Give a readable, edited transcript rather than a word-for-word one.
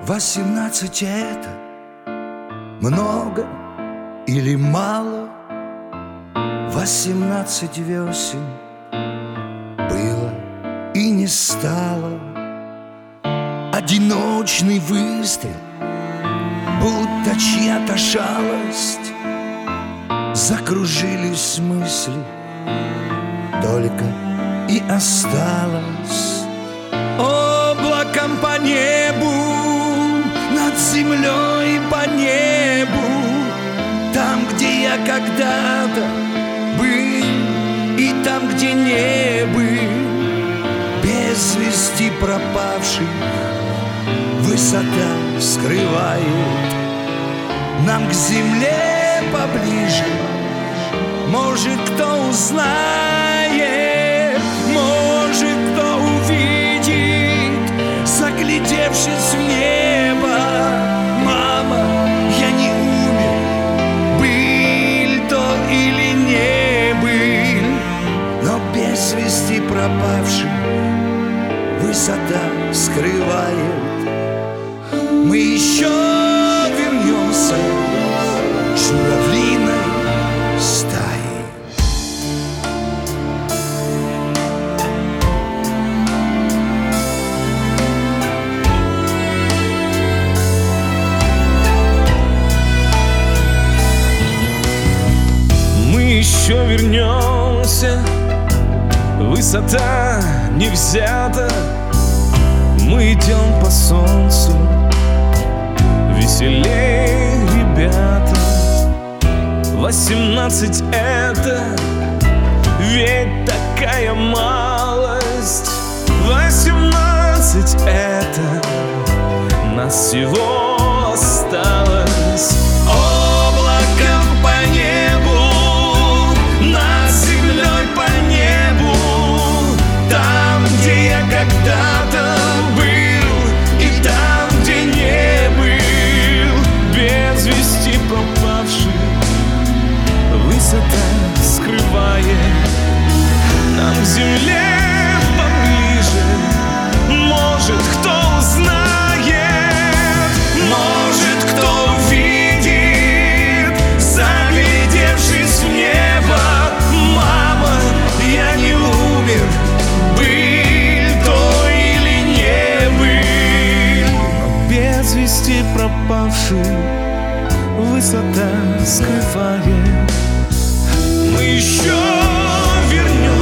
18 это много или мало? 18 весен было и не стало. Одиночный выстрел, будто чья-то шалость. Закружились мысли, только и осталось облаком по небу, над землей по небу, там, где я когда-то был, и там, где не был, без вести пропавший, высота скрывает. Нам к земле поближе, может, кто узнает, может, кто увидит, заглядевшись в небо. Мама, я не умер, был то или не был, но без вести пропавший, высота скрывает. Мы еще вернемся журавлиной стаей. Мы еще вернемся, высота не взята. Мы идем по солнцу, веселей, ребята. 18 это ведь такая малость. 18 это нас всего осталось. Облаком по небу, над землей по небу, там, где я когда-то был, и там, где не был, без вести пропавший, высота скрывает. Нам к земле поближе, может, кто узнает, может, кто увидит, заглядевшись в небо. Мама, я не умер, был то или не был, но без вести пропавший, высота скрывает. Мы еще вернемся